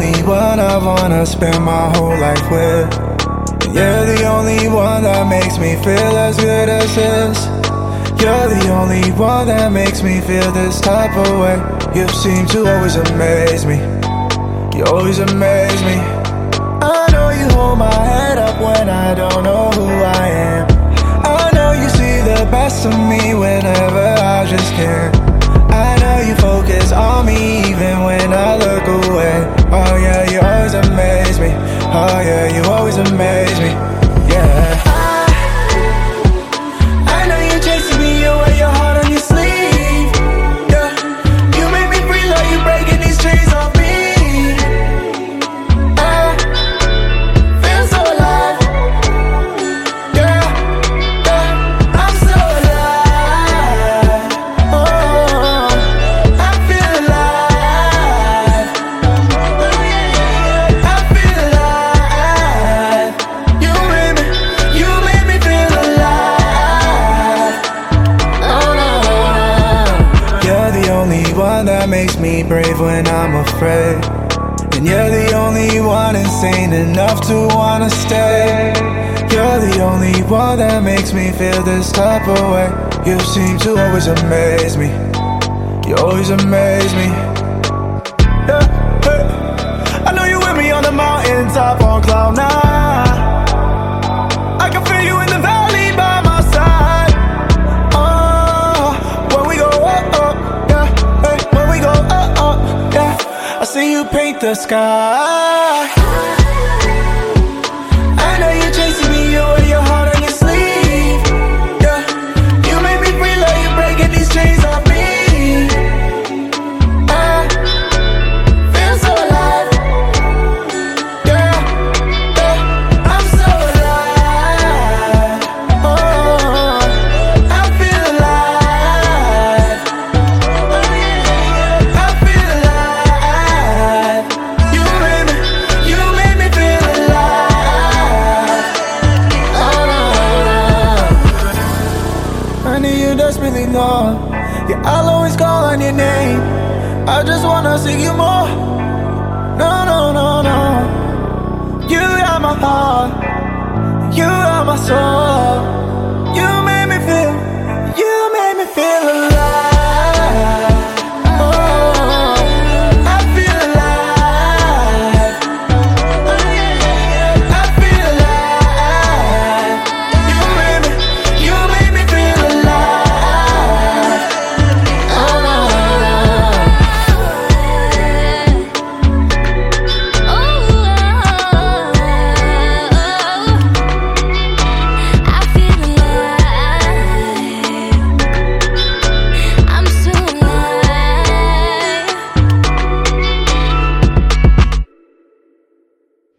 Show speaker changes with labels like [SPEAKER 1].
[SPEAKER 1] only one I wanna spend my whole life with. And you're the only one that makes me feel as good as this. You're the only one that makes me feel this type of way. You seem to always amaze me. You always amaze me. I know you hold my head up when I don't know who I am. I know you see the best of me whenever I just can't. I know you focus on me even when I look away. Oh yeah, you always amaze me. Oh yeah, you always amaze me. Yeah. I know you're chasing me, you wear your heart on your sleeve. Yeah. You make me feel like you're breaking these chains off me. I feel so alive. Yeah, yeah, I'm so alive. Oh, I feel alive. I feel alive. You made me feel alive. Oh no. You're the only one that makes me brave when I'm afraid. And you're the only one insane enough to wanna stay. You're the only one that makes me feel this type of way. You seem to always amaze me. You always amaze me. Yeah, hey. I know you with me on the mountaintop on cloud nine. I can feel you in the valley by my side. Oh, when we go up, up, yeah, hey, when we go up, yeah. I see you paint the sky. I know you're chasing me, you wear your heart on your sleeve. Yeah, you make me feel like you're breaking these chains off me. I feel so alive. Yeah, yeah, I'm so alive. Oh, I feel alive. I feel alive. You made me feel alive. Oh no. I need you desperately, know. Yeah, I'll always call on your name. I just wanna see you more. No, no, no, no. You got my heart. You got my soul.